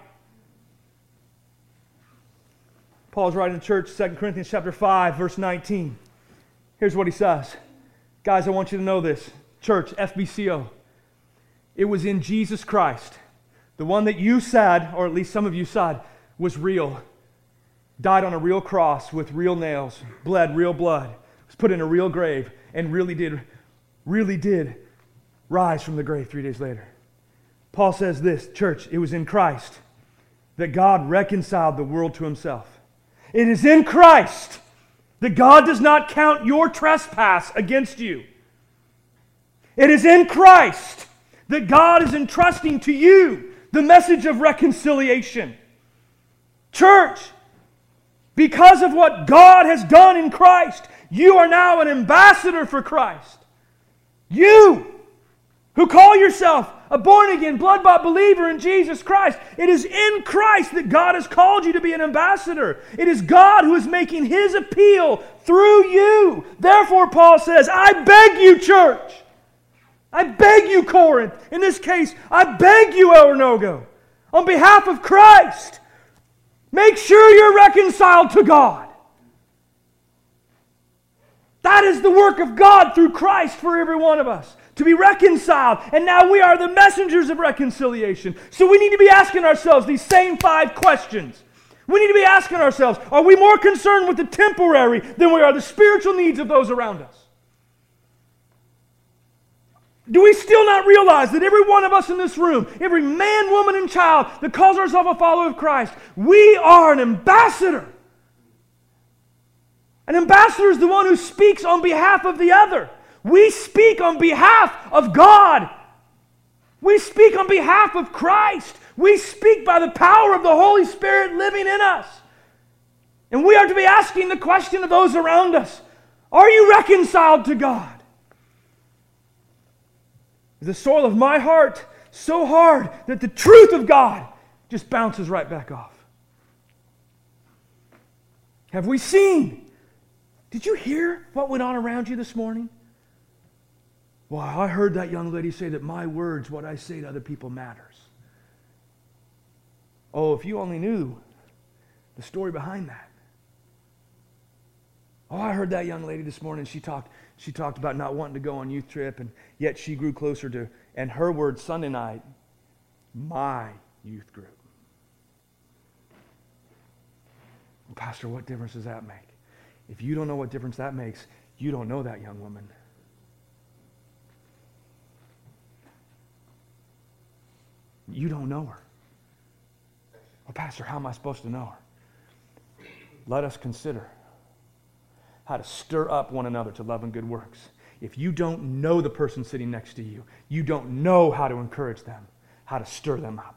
Paul's writing to the church, Second Corinthians chapter five, verse nineteen. Here's what he says. Guys, I want you to know this. Church, F B C O. It was in Jesus Christ, the one that you said, or at least some of you said, was real. Died on a real cross with real nails, bled real blood, was put in a real grave, and really did, really did rise from the grave three days later. Paul says this, church, it was in Christ that God reconciled the world to Himself. It is in Christ that God does not count your trespass against you. It is in Christ that God is entrusting to you the message of reconciliation. Church, because of what God has done in Christ, you are now an ambassador for Christ. You, who call yourself a born-again, blood-bought believer in Jesus Christ, it is in Christ that God has called you to be an ambassador. It is God who is making His appeal through you. Therefore, Paul says, I beg you, church. I beg you, Corinth. In this case, I beg you, Oronogo. On behalf of Christ, make sure you're reconciled to God. That is the work of God through Christ for every one of us. To be reconciled. And now we are the messengers of reconciliation. So we need to be asking ourselves these same five questions. We need to be asking ourselves, are we more concerned with the temporary than we are the spiritual needs of those around us? Do we still not realize that every one of us in this room, every man, woman, and child that calls ourselves a follower of Christ, we are an ambassador. An ambassador is the one who speaks on behalf of the other. We speak on behalf of God. We speak on behalf of Christ. We speak by the power of the Holy Spirit living in us. And we are to be asking the question of those around us, are you reconciled to God? Is the soil of my heart so hard that the truth of God just bounces right back off? Have we seen Did you hear what went on around you this morning? Well, I heard that young lady say that my words, what I say to other people, matters. Oh, if you only knew the story behind that. Oh, I heard that young lady this morning. She talked, she talked about not wanting to go on youth trip, and yet she grew closer to, and her words Sunday night, my youth group. Well, Pastor, what difference does that make? If you don't know what difference that makes, you don't know that young woman. You don't know her. Well, Pastor, how am I supposed to know her? Let us consider how to stir up one another to love and good works. If you don't know the person sitting next to you, you don't know how to encourage them, how to stir them up.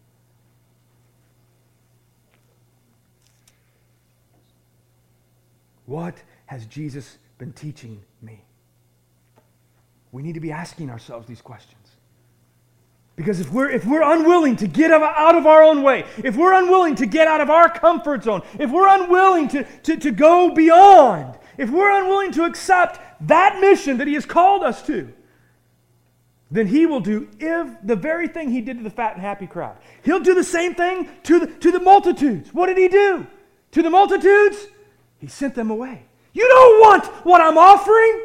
What has Jesus been teaching me? We need to be asking ourselves these questions. Because if we're, if we're unwilling to get out of our own way, if we're unwilling to get out of our comfort zone, if we're unwilling to, to, to go beyond, if we're unwilling to accept that mission that He has called us to, then He will do if the very thing He did to the fat and happy crowd. He'll do the same thing to the, to the multitudes. What did He do? To the multitudes, He sent them away. You don't want what I'm offering?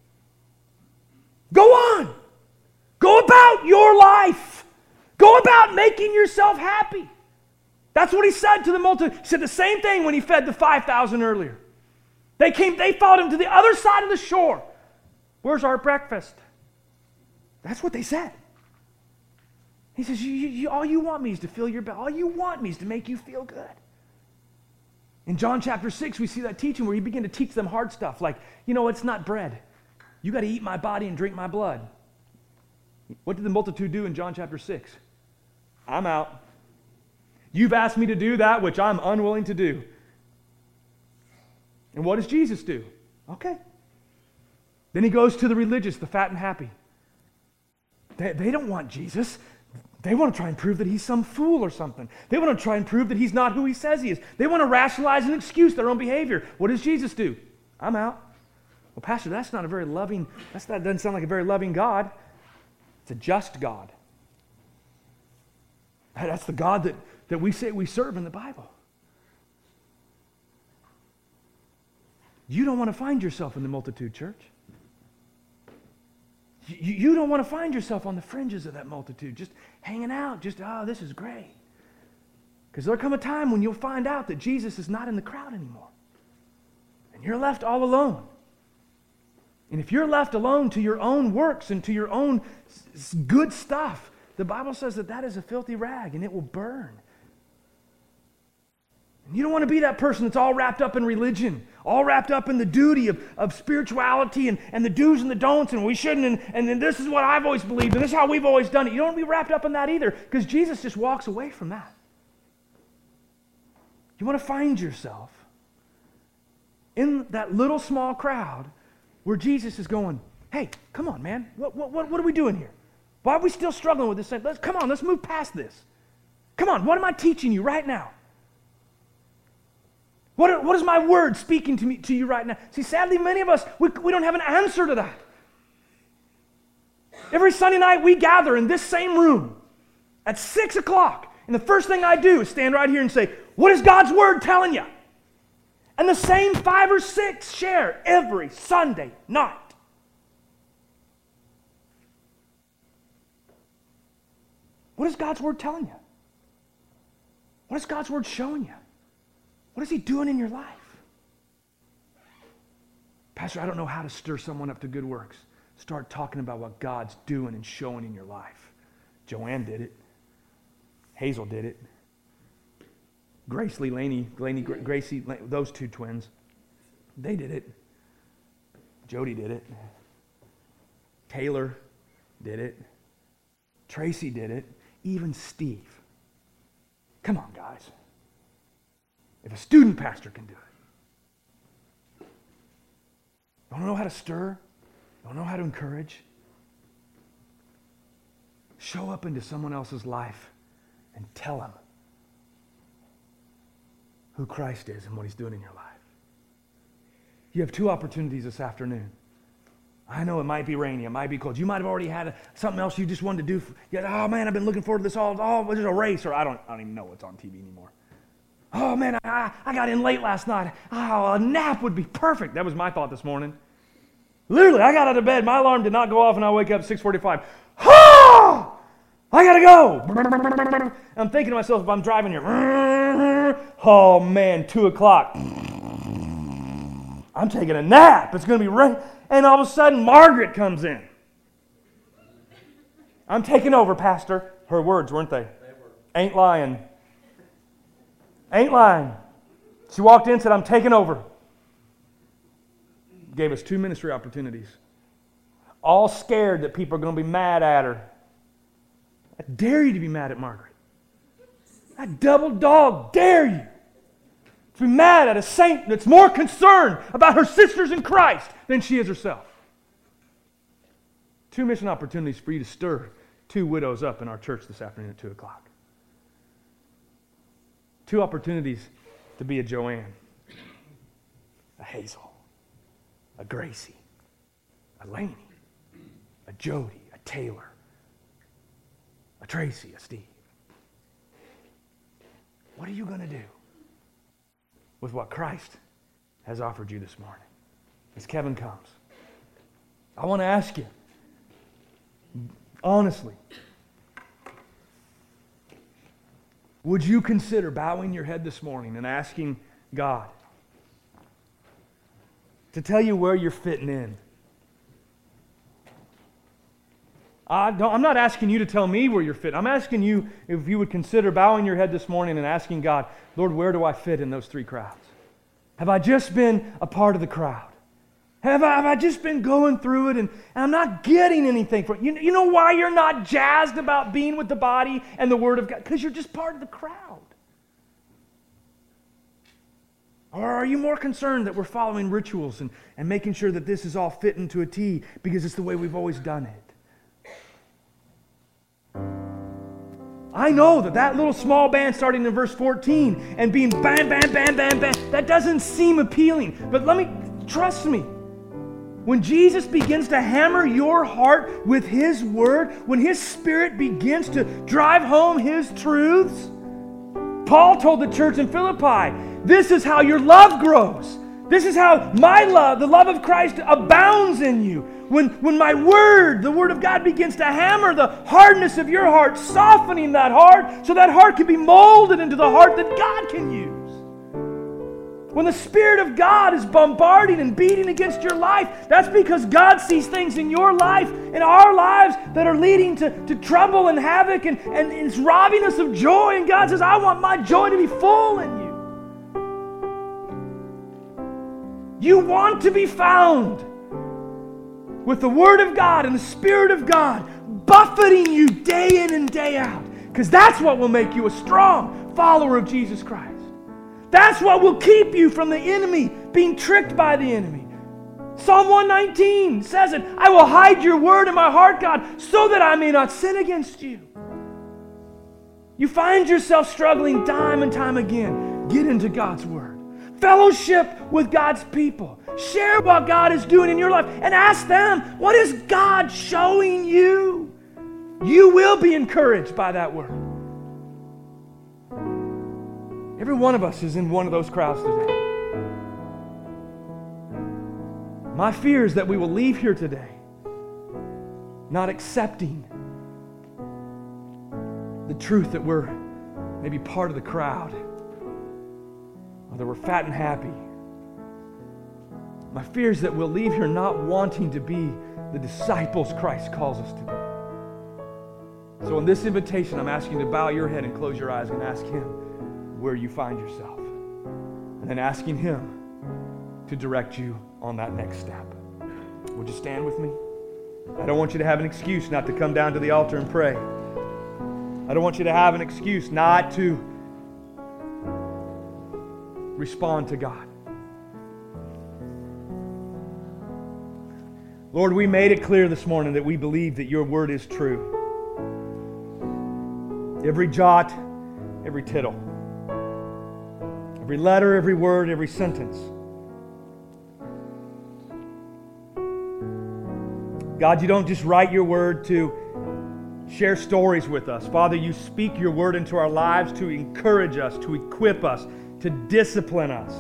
Go on. Go about your life. Go about making yourself happy. That's what He said to the multitude. He said the same thing when He fed the five thousand earlier. They came, they followed Him to the other side of the shore. Where's our breakfast? That's what they said. He says, you, you, all you want me is to fill your belly. All you want me is to make you feel good. In John chapter six, we see that teaching where He began to teach them hard stuff like, you know, it's not bread. You got to eat my body and drink my blood. What did the multitude do in John chapter six? I'm out. You've asked me to do that which I'm unwilling to do. And what does Jesus do? Okay. Then He goes to the religious, the fat and happy. They, they don't want Jesus. They want to try and prove that He's some fool or something. They want to try and prove that He's not who He says He is. They want to rationalize and excuse their own behavior. What does Jesus do? I'm out. Well, Pastor, that's not a very loving, that's, that doesn't sound like a very loving God. It's a just God. That's the God that, that we say we serve in the Bible. You don't want to find yourself in the multitude, church. You, you don't want to find yourself on the fringes of that multitude, just hanging out, just, oh, this is great. Because there'll come a time when you'll find out that Jesus is not in the crowd anymore. And you're left all alone. And if you're left alone to your own works and to your own s- good stuff, the Bible says that that is a filthy rag and it will burn. And you don't want to be that person that's all wrapped up in religion, all wrapped up in the duty of, of spirituality and, and the do's and the don'ts, and we shouldn't, and, and then this is what I've always believed, and this is how we've always done it. You don't want to be wrapped up in that either, because Jesus just walks away from that. You want to find yourself in that little small crowd where Jesus is going, hey, come on, man. What, what, what are we doing here? Why are we still struggling with this? Let's, come on, let's move past this. Come on, what am I teaching you right now? What, are, what is my word speaking to me to you right now? See, sadly, many of us, we, we don't have an answer to that. Every Sunday night, we gather in this same room at six o'clock, and the first thing I do is stand right here and say, what is God's word telling you? And the same five or six share every Sunday night. What is God's word telling you? What is God's word showing you? What is He doing in your life? Pastor, I don't know how to stir someone up to good works. Start talking about what God's doing and showing in your life. Joanne did it. Hazel did it. Grace Lee Laney, Laney Gracie, those two twins, they did it. Jody did it. Taylor did it. Tracy did it. Even Steve. Come on, guys. If a student pastor can do it, don't know how to stir, don't know how to encourage, show up into someone else's life and tell them who Christ is and what He's doing in your life. You have two opportunities this afternoon. I know it might be rainy, it might be cold. You might have already had a, something else you just wanted to do. For, yeah, oh man, I've been looking forward to this all. Oh, there's a race, or I don't, I don't even know what's on T V anymore. Oh man, I, I got in late last night. Oh, a nap would be perfect. That was my thought this morning. Literally, I got out of bed. My alarm did not go off, and I wake up at six forty-five. Oh, I gotta go. I'm thinking to myself, if I'm driving here, oh man, two o'clock. I'm taking a nap. It's going to be rain. And all of a sudden, Margaret comes in. I'm taking over, Pastor. Her words, weren't they? They were. Ain't lying. Ain't lying. She walked in and said, I'm taking over. Gave us two ministry opportunities. All scared that people are going to be mad at her. I dare you to be mad at Margaret. I double dog dare you to be mad at a saint that's more concerned about her sisters in Christ than she is herself. Two mission opportunities for you to stir two widows up in our church this afternoon at two o'clock. Two opportunities to be a Joanne, a Hazel, a Gracie, a Laney, a Jody, a Taylor, a Tracy, a Steve. What are you going to do with what Christ has offered you this morning? As Kevin comes, I want to ask you, honestly, would you consider bowing your head this morning and asking God to tell you where you're fitting in? I don't, I'm not asking you to tell me where you're fitting. I'm asking you if you would consider bowing your head this morning and asking God, Lord, where do I fit in those three crowds? Have I just been a part of the crowd? Have I, have I just been going through it and, and I'm not getting anything from it? You, you know why you're not jazzed about being with the body and the Word of God? Because you're just part of the crowd. Or are you more concerned that we're following rituals and, and making sure that this is all fit into a T because it's the way we've always done it? I know that that little small band starting in verse fourteen and being bam, bam, bam, bam, bam, that doesn't seem appealing. But let me, trust me, when Jesus begins to hammer your heart with His Word, when His Spirit begins to drive home His truths, Paul told the church in Philippi, this is how your love grows. This is how my love, the love of Christ, abounds in you. When, when my Word, the Word of God, begins to hammer the hardness of your heart, softening that heart so that heart can be molded into the heart that God can use. When the Spirit of God is bombarding and beating against your life, that's because God sees things in your life, in our lives, that are leading to, to trouble and havoc, and, and it's robbing us of joy. And God says, I want my joy to be full in you. You want to be found with the Word of God and the Spirit of God buffeting you day in and day out, because that's what will make you a strong follower of Jesus Christ. That's what will keep you from the enemy being tricked by the enemy. Psalm one nineteen says it, I will hide your word in my heart, God, so that I may not sin against you. You find yourself struggling time and time again. Get into God's Word. Fellowship with God's people. Share what God is doing in your life and ask them, what is God showing you? You will be encouraged by that Word. Every one of us is in one of those crowds today. My fear is that we will leave here today not accepting the truth that we're maybe part of the crowd, or that we're fat and happy. My fear is that we'll leave here not wanting to be the disciples Christ calls us to be. So in this invitation, I'm asking you to bow your head and close your eyes and ask Him where you find yourself. And then asking Him to direct you on that next step. Would you stand with me? I don't want you to have an excuse not to come down to the altar and pray. I don't want you to have an excuse not to respond to God. Lord, we made it clear this morning that we believe that your word is true. Every jot, every tittle, every letter, every word, every sentence. God, you don't just write your word to share stories with us. Father, you speak your word into our lives to encourage us, to equip us, to discipline us,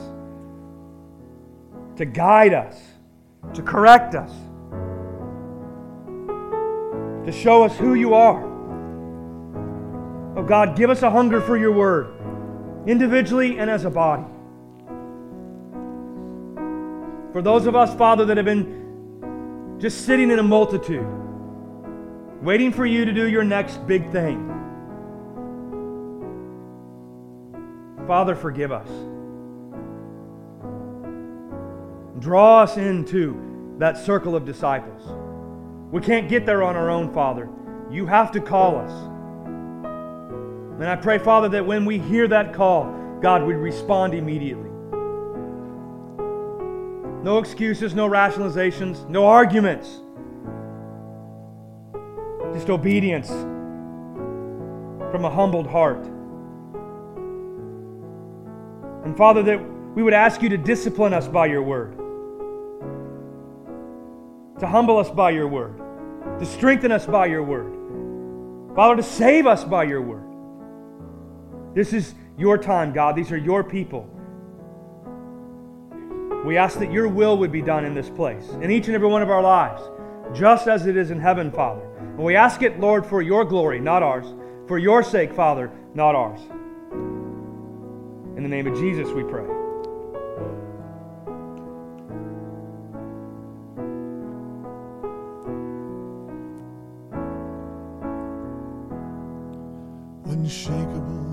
to guide us, to correct us, to show us who you are. Oh God, give us a hunger for your word, individually and as a body. For those of us, Father, that have been just sitting in a multitude, waiting for you to do your next big thing, Father, forgive us. Draw us into that circle of disciples. We can't get there on our own, Father. You have to call us. And I pray, Father, that when we hear that call, God, we'd respond immediately. No excuses, no rationalizations, no arguments. Just obedience from a humbled heart. And Father, that we would ask you to discipline us by your word, to humble us by your word, to strengthen us by your word, Father, to save us by your word. This is your time, God. These are your people. We ask that your will would be done in this place, in each and every one of our lives, just as it is in heaven, Father. And we ask it, Lord, for your glory, not ours. For your sake, Father, not ours. In the name of Jesus, we pray. Unshakable.